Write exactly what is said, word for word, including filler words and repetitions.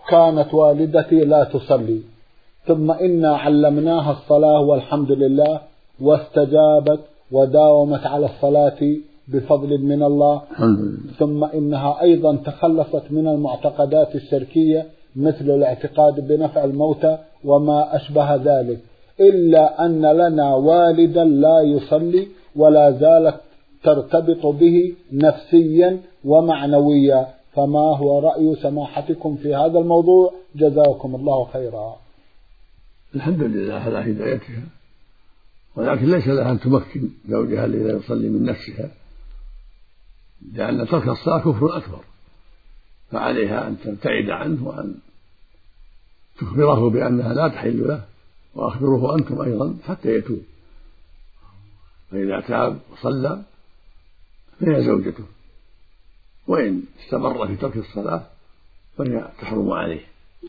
كانت والدتي لا تصلي، ثم إنا علمناها الصلاة والحمد لله واستجابت وداومت على الصلاة بفضل من الله، ثم إنها أيضا تخلصت من المعتقدات الشركية مثل الاعتقاد بنفع الموتى وما أشبه ذلك، إلا أن لنا والدا لا يصلي ولا زالت ترتبط به نفسيا ومعنويا، فما هو رأي سماحتكم في هذا الموضوع؟ جزاكم الله خيرا. الحمد لله على هدايتها، ولكن ليس لها أن تمكن زوجها الذي لا يصلي من نفسها، لأن ترك الصلاة كفر أكبر، فعليها أن تبتعد عنه وأن تخبره بأنها لا تحل له، وأخبروه أنتم أيضا حتى يتوب، فإذا تاب وصلى فهي زوجته، وإن استمر في ترك الصلاة فهي تحرم عليه.